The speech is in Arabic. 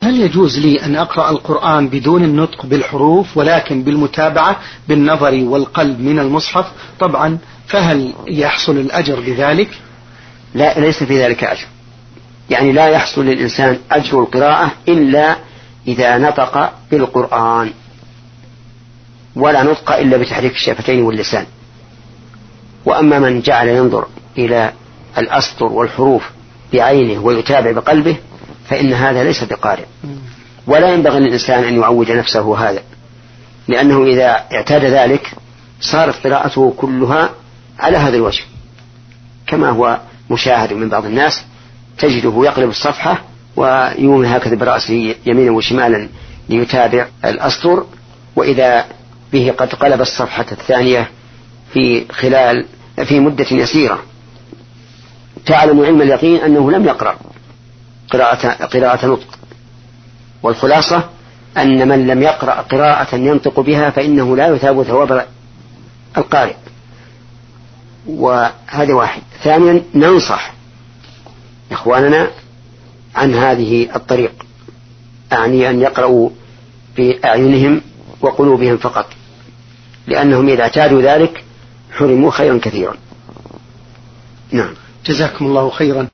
هل يجوز لي أن أقرأ القرآن بدون النطق بالحروف ولكن بالمتابعة بالنظر والقلب من المصحف طبعا، فهل يحصل الأجر بذلك؟ لا، ليس في ذلك أجر، يعني لا يحصل للإنسان أجر القراءة إلا إذا نطق بالقرآن، ولا نطق إلا بتحريك الشفتين واللسان. وأما من جعل ينظر إلى الأسطر والحروف بعينه ويتابع بقلبه فإن هذا ليس بقارئ، ولا ينبغي للإنسان أن يعود نفسه هذا، لأنه إذا اعتاد ذلك صارت قراءته كلها على هذا الوجه، كما هو مشاهد من بعض الناس تجده يقلب الصفحة ويومي هكذا برأسه يمينا وشمالا ليتابع الأسطر، وإذا به قد قلب الصفحة الثانية في مدة يسيرة، تعلم علم اليقين أنه لم يقرأ قراءة نطق. والخلاصة أن من لم يقرأ قراءة ينطق بها فإنه لا يثاب ثواب القارئ، وهذا واحد. ثانيا ننصح إخواننا عن هذه الطريق، أعني أن يقرأوا بأعينهم وقلوبهم فقط، لأنهم إذا اعتادوا ذلك حرموا خيرا كثيرا. نعم، جزاكم الله خيرا.